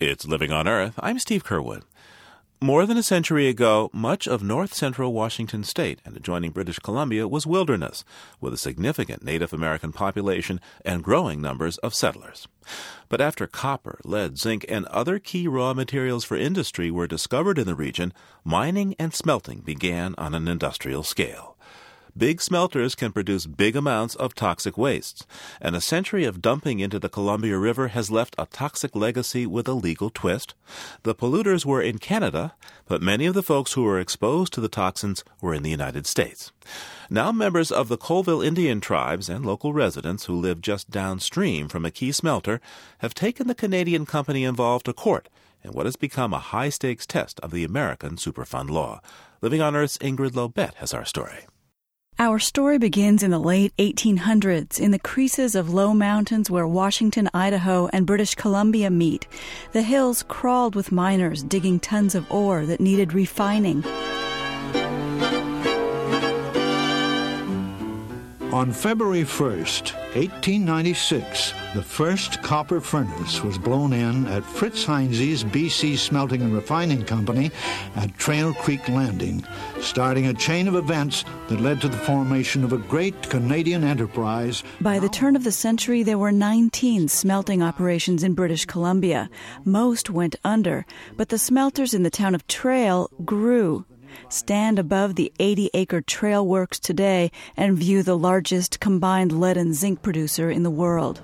It's Living on Earth. I'm Steve Curwood. More than a century ago, much of north-central Washington state and adjoining British Columbia was wilderness, with a significant Native American population and growing numbers of settlers. But after copper, lead, zinc, and other key raw materials for industry were discovered in the region, mining and smelting began on an industrial scale. Big smelters can produce big amounts of toxic wastes, and a century of dumping into the Columbia River has left a toxic legacy with a legal twist. The polluters were in Canada, but many of the folks who were exposed to the toxins were in the United States. Now members of the Colville Indian tribes and local residents who live just downstream from a key smelter have taken the Canadian company involved to court in what has become a high-stakes test of the American Superfund law. Living on Earth's Ingrid Lobet has our story. Our story begins in the late 1800s in the creases of low mountains where Washington, Idaho, and British Columbia meet. The hills crawled with miners digging tons of ore that needed refining. On February 1st, 1896, the first copper furnace was blown in at Fritz Heinze's BC Smelting and Refining Company at Trail Creek Landing, starting a chain of events that led to the formation of a great Canadian enterprise. By the turn of the century, there were 19 smelting operations in British Columbia. Most went under, but the smelters in the town of Trail grew. Stand above the 80-acre Trail Works today and view the largest combined lead and zinc producer in the world.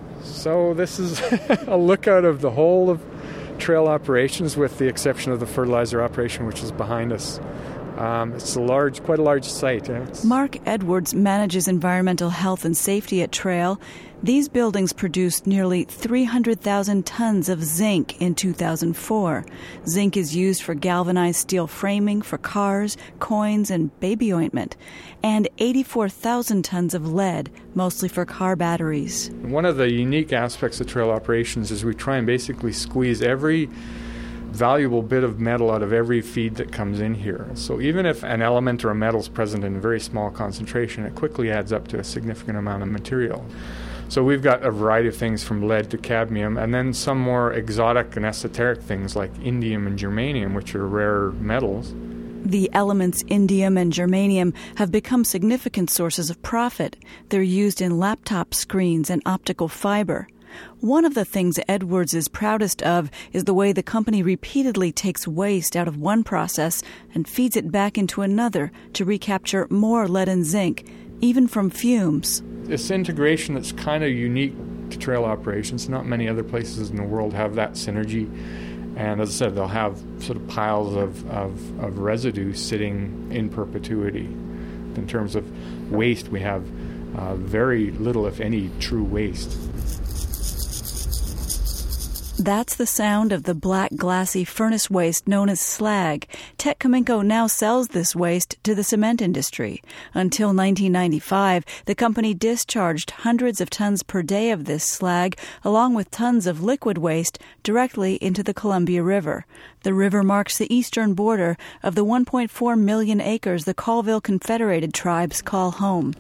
So this is a lookout of the whole of Trail operations, with the exception of the fertilizer operation, which is behind us. It's quite a large site. Mark Edwards manages environmental health and safety at Trail. These buildings produced nearly 300,000 tons of zinc in 2004. Zinc is used for galvanized steel framing for cars, coins, and baby ointment, and 84,000 tons of lead, mostly for car batteries. One of the unique aspects of Trail operations is we try and basically squeeze every valuable bit of metal out of every feed that comes in here. So even if an element or a metal is present in a very small concentration, it quickly adds up to a significant amount of material. So we've got a variety of things from lead to cadmium, and then some more exotic and esoteric things like indium and germanium, which are rare metals. The elements indium and germanium have become significant sources of profit. They're used in laptop screens and optical fiber. One of the things Edwards is proudest of is the way the company repeatedly takes waste out of one process and feeds it back into another to recapture more lead and zinc, even from fumes. This integration that's kind of unique to Trail operations. Not many other places in the world have that synergy. And as I said, they'll have sort of piles of residue sitting in perpetuity. In terms of waste, we have very little, if any, true waste. That's the sound of the black, glassy furnace waste known as slag. Teck Cominco now sells this waste to the cement industry. Until 1995, the company discharged hundreds of tons per day of this slag, along with tons of liquid waste, directly into the Columbia River. The river marks the eastern border of the 1.4 million acres the Colville Confederated Tribes call home.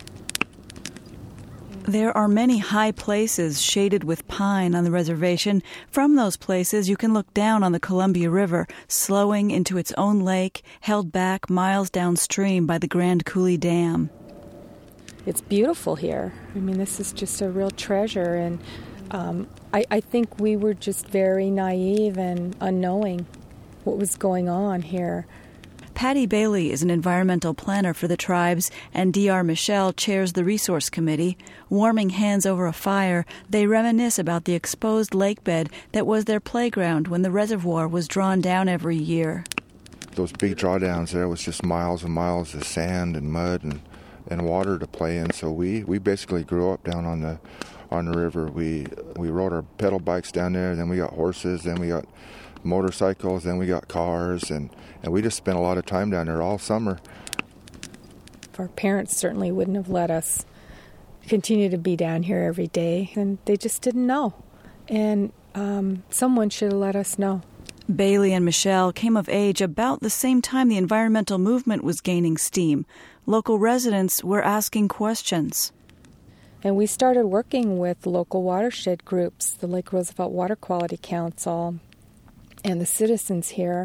There are many high places shaded with pine on the reservation. From those places, you can look down on the Columbia River, slowing into its own lake, held back miles downstream by the Grand Coulee Dam. It's beautiful here. I mean, this is just a real treasure, and I think we were just very naive and unknowing what was going on here. Patty Bailey is an environmental planner for the tribes, and D.R. Michelle chairs the resource committee. Warming hands over a fire, they reminisce about the exposed lake bed that was their playground when the reservoir was drawn down every year. Those big drawdowns there was just miles and miles of sand and mud and water to play in. So we basically grew up down on the river. We rode our pedal bikes down there, then we got horses, then we got motorcycles, then we got cars, and we just spent a lot of time down there all summer. Our parents certainly wouldn't have let us continue to be down here every day, and they just didn't know. And someone should have let us know. Bailey and Michelle came of age about the same time the environmental movement was gaining steam. Local residents were asking questions. And we started working with local watershed groups, the Lake Roosevelt Water Quality Council, and the citizens here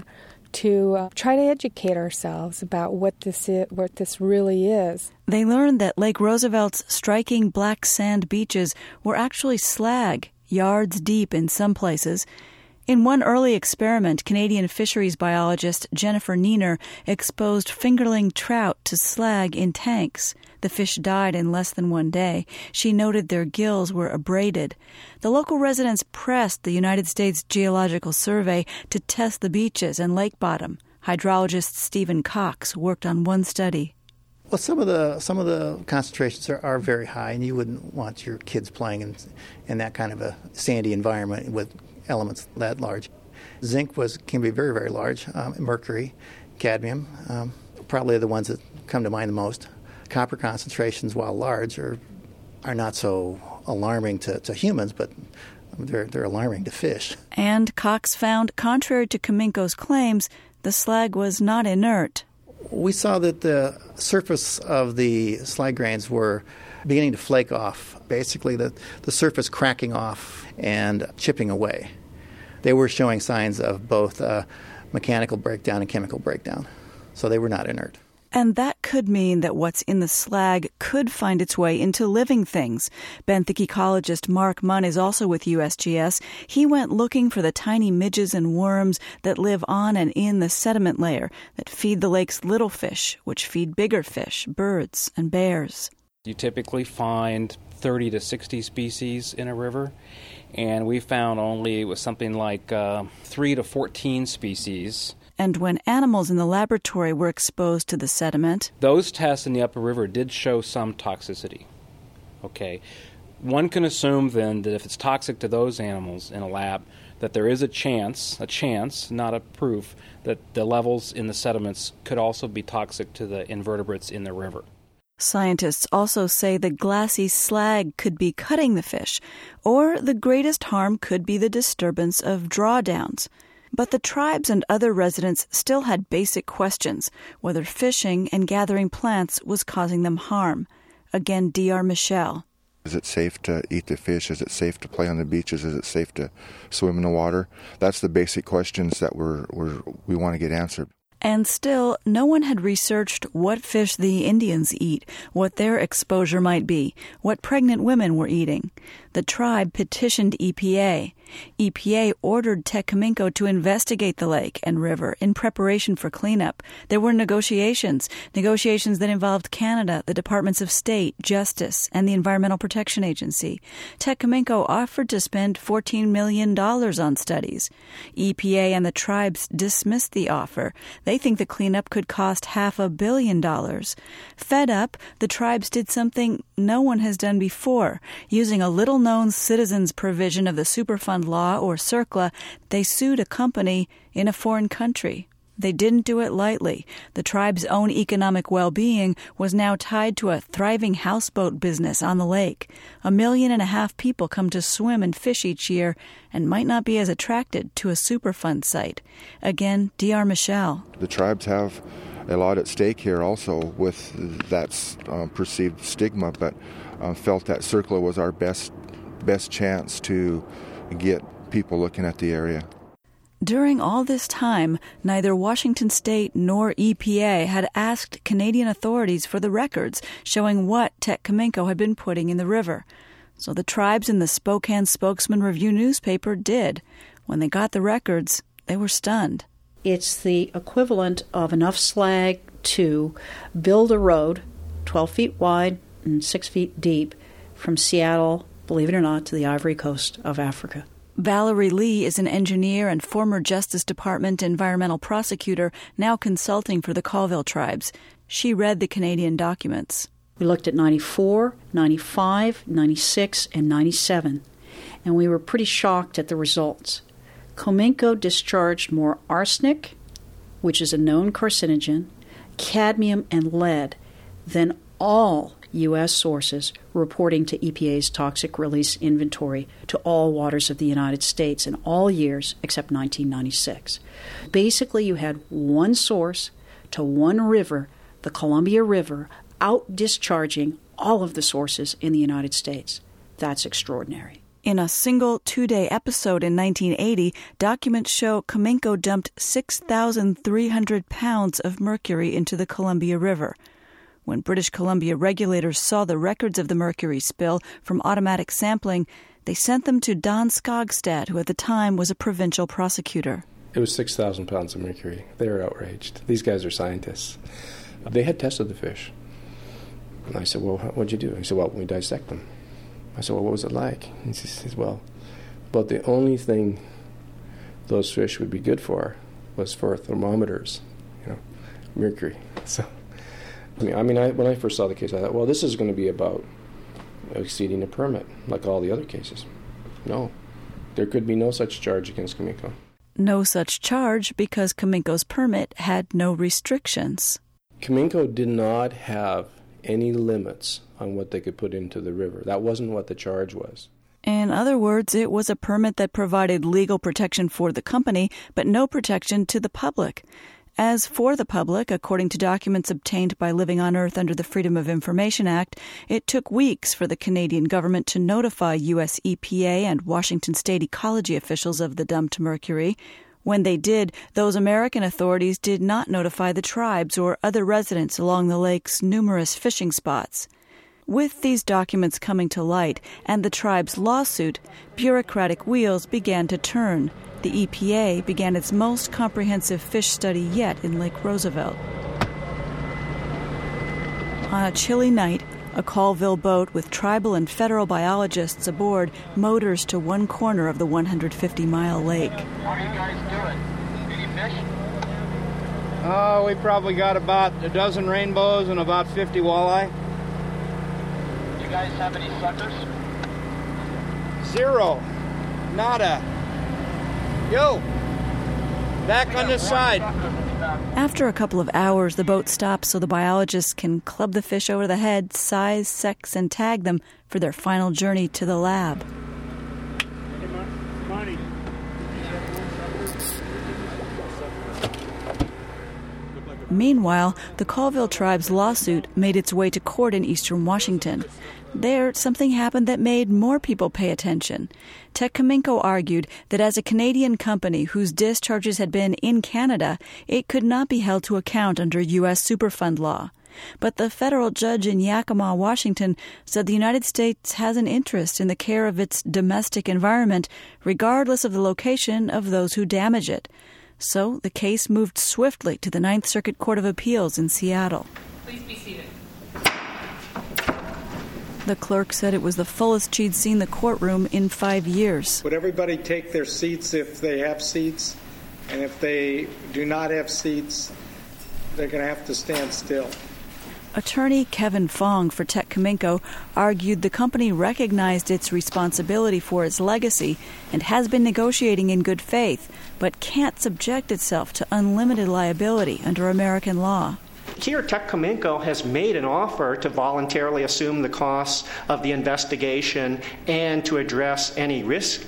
to try to educate ourselves about what this really is. They learned that Lake Roosevelt's striking black sand beaches were actually slag, yards deep in some places. In one early experiment, Canadian fisheries biologist Jennifer Neener exposed fingerling trout to slag in tanks. The fish died in less than 1 day. She noted their gills were abraded. The local residents pressed the United States Geological Survey to test the beaches and lake bottom. Hydrologist Stephen Cox worked on one study. Well, some of the concentrations are very high, and you wouldn't want your kids playing in that kind of a sandy environment with elements that large. Zinc can be very, very large. Mercury, cadmium, probably the ones that come to mind the most. Copper concentrations, while large, are not so alarming to humans, but they're alarming to fish. And Cox found, contrary to Kaminko's claims, the slag was not inert. We saw that the surface of the slag grains were beginning to flake off, basically the surface cracking off and chipping away. They were showing signs of both mechanical breakdown and chemical breakdown, so they were not inert. And that could mean that what's in the slag could find its way into living things. benthic ecologist Mark Munn is also with USGS. He went looking for the tiny midges and worms that live on and in the sediment layer that feed the lake's little fish, which feed bigger fish, birds, and bears. You typically find 30 to 60 species in a river, and we found only with something like 3 to 14 species. And when animals in the laboratory were exposed to the sediment, those tests in the upper river did show some toxicity. Okay. One can assume then that if it's toxic to those animals in a lab, that there is a chance, not a proof, that the levels in the sediments could also be toxic to the invertebrates in the river. Scientists also say the glassy slag could be cutting the fish, or the greatest harm could be the disturbance of drawdowns. But the tribes and other residents still had basic questions, whether fishing and gathering plants was causing them harm. Again, D.R. Michel. Is it safe to eat the fish? Is it safe to play on the beaches? Is it safe to swim in the water? That's the basic questions that we want to get answered. And still, no one had researched what fish the Indians eat, what their exposure might be, what pregnant women were eating. The tribe petitioned EPA. EPA ordered Teck Cominco to investigate the lake and river in preparation for cleanup. There were negotiations that involved Canada, the Departments of State, Justice, and the Environmental Protection Agency. Teck Cominco offered to spend $14 million on studies. EPA and the tribes dismissed the offer. They think the cleanup could cost $500 million. Fed up, the tribes did something no one has done before. Using a little-known citizens provision of the Superfund law, or CERCLA, they sued a company in a foreign country. They didn't do it lightly. The tribe's own economic well-being was now tied to a thriving houseboat business on the lake. 1.5 million people come to swim and fish each year and might not be as attracted to a Superfund site. Again, D.R. Michel. The tribes have a lot at stake here also with that perceived stigma, but felt that CERCLA was our best chance to get people looking at the area. During all this time, neither Washington State nor EPA had asked Canadian authorities for the records showing what Teck Cominco had been putting in the river. So the tribes in the Spokane Spokesman Review newspaper did. When they got the records, they were stunned. It's the equivalent of enough slag to build a road 12 feet wide and 6 feet deep from Seattle, believe it or not, to the Ivory Coast of Africa. Valerie Lee is an engineer and former Justice Department environmental prosecutor, now consulting for the Colville tribes. She read the Canadian documents. We looked at 94, 95, 96, and 97, and we were pretty shocked at the results. Cominco discharged more arsenic, which is a known carcinogen, cadmium, and lead than all U.S. sources reporting to EPA's toxic release inventory to all waters of the United States in all years except 1996. Basically, you had one source to one river, the Columbia River, out discharging all of the sources in the United States. That's extraordinary. In a single 2-day episode in 1980, documents show Cominco dumped 6,300 pounds of mercury into the Columbia River. When British Columbia regulators saw the records of the mercury spill from automatic sampling, they sent them to Don Skogstad, who at the time was a provincial prosecutor. It was 6,000 pounds of mercury. They were outraged. These guys are scientists. They had tested the fish. And I said, well, what'd you do? He said, well, we dissect them. I said, well, what was it like? He says, well, but the only thing those fish would be good for was for thermometers, mercury. So, when I first saw the case, I thought, well, this is going to be about exceeding a permit, like all the other cases. No, there could be no such charge against Cominco. No such charge because Cominco's permit had no restrictions. Cominco did not have any limits on what they could put into the river. That wasn't what the charge was. In other words, it was a permit that provided legal protection for the company, but no protection to the public. As for the public, according to documents obtained by Living on Earth under the Freedom of Information Act, it took weeks for the Canadian government to notify U.S. EPA and Washington State ecology officials of the dumped mercury. When they did, those American authorities did not notify the tribes or other residents along the lake's numerous fishing spots. With these documents coming to light and the tribe's lawsuit, bureaucratic wheels began to turn. The EPA began its most comprehensive fish study yet in Lake Roosevelt. On a chilly night, a Colville boat with tribal and federal biologists aboard motors to one corner of the 150-mile lake. What are you guys doing? Any fish? We probably got about a dozen rainbows and about 50 walleye. Do you guys have any suckers? Zero. Nada. Yo! Back on this side. After a couple of hours, the boat stops so the biologists can club the fish over the head, size, sex, and tag them for their final journey to the lab. Meanwhile, the Colville tribe's lawsuit made its way to court in eastern Washington. There, something happened that made more people pay attention. Teck Cominco argued that as a Canadian company whose discharges had been in Canada, it could not be held to account under U.S. Superfund law. But the federal judge in Yakima, Washington, said the United States has an interest in the care of its domestic environment, regardless of the location of those who damage it. So the case moved swiftly to the Ninth Circuit Court of Appeals in Seattle. Please be seated. The clerk said it was the fullest she'd seen the courtroom in 5 years. Would everybody take their seats if they have seats? And if they do not have seats, they're going to have to stand still. Attorney Kevin Fong for Teck Cominco argued the company recognized its responsibility for its legacy and has been negotiating in good faith, but can't subject itself to unlimited liability under American law. Here, Teck Cominco has made an offer to voluntarily assume the costs of the investigation and to address any risk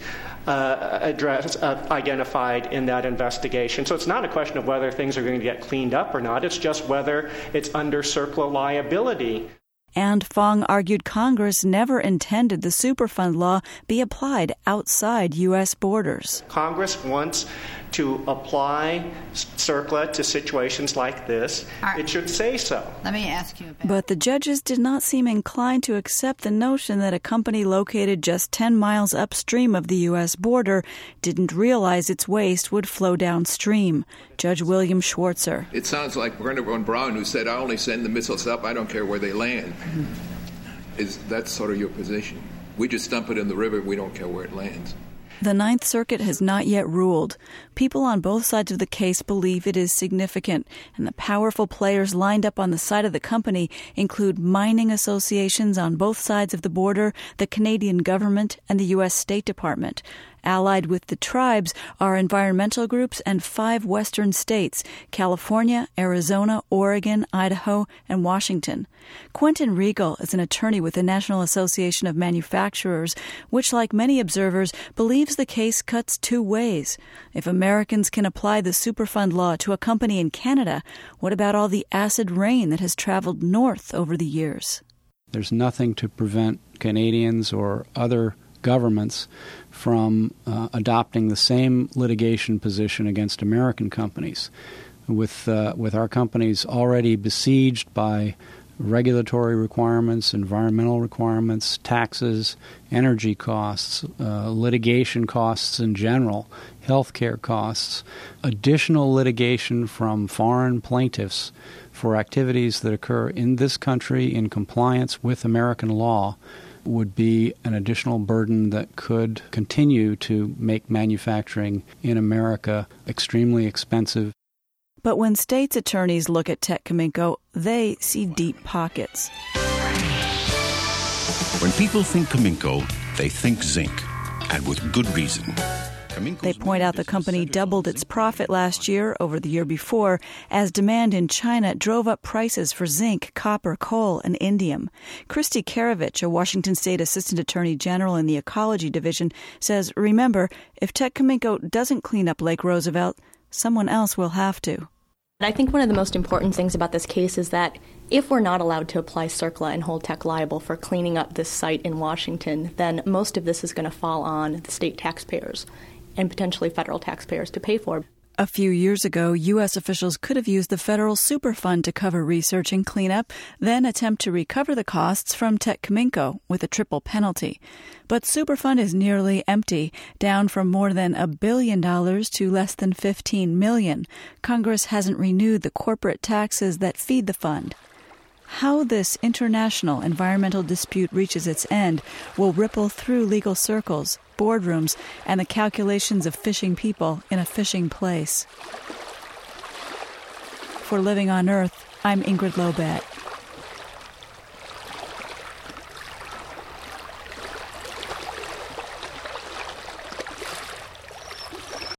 identified in that investigation. So it's not a question of whether things are going to get cleaned up or not. It's just whether it's under CERCLA liability. And Fong argued Congress never intended the Superfund law be applied outside U.S. borders. Congress wants to apply CERCLA to situations like this. It should say so. Let me ask you about... But the judges did not seem inclined to accept the notion that a company located just 10 miles upstream of the U.S. border didn't realize its waste would flow downstream. Judge William Schwartzer. It sounds like Brenda von Braun, who said, I only send the missiles up, I don't care where they land. That's sort of your position. We just dump it in the river, we don't care where it lands. The Ninth Circuit has not yet ruled. People on both sides of the case believe it is significant, and the powerful players lined up on the side of the company include mining associations on both sides of the border, the Canadian government, and the U.S. State Department. Allied with the tribes are environmental groups and 5 western states, California, Arizona, Oregon, Idaho, and Washington. Quentin Regal is an attorney with the National Association of Manufacturers, which, like many observers, believes the case cuts 2 ways. If Americans can apply the Superfund law to a company in Canada, what about all the acid rain that has traveled north over the years? There's nothing to prevent Canadians or other governments from adopting the same litigation position against American companies. With our companies already besieged by regulatory requirements, environmental requirements, taxes, energy costs, litigation costs in general, healthcare costs, additional litigation from foreign plaintiffs for activities that occur in this country in compliance with American law would be an additional burden that could continue to make manufacturing in America extremely expensive. But when states' attorneys look at Teck Cominco, they see deep pockets. When people think Cominco, they think zinc, and with good reason. They point out the company doubled its profit last year over the year before as demand in China drove up prices for zinc, copper, coal, and indium. Christy Karavich, a Washington State Assistant Attorney General in the Ecology Division, says, remember, if Teck Cominco doesn't clean up Lake Roosevelt, someone else will have to. I think one of the most important things about this case is that if we're not allowed to apply CERCLA and hold Teck liable for cleaning up this site in Washington, then most of this is going to fall on the state taxpayers and potentially federal taxpayers to pay for. A few years ago, U.S. officials could have used the federal Superfund to cover research and cleanup, then attempt to recover the costs from Teck Cominco with a triple penalty. But Superfund is nearly empty, down from more than $1 billion to less than $15 million. Congress hasn't renewed the corporate taxes that feed the fund. How this international environmental dispute reaches its end will ripple through legal circles, boardrooms, and the calculations of fishing people in a fishing place. For Living on Earth, I'm Ingrid Lobet.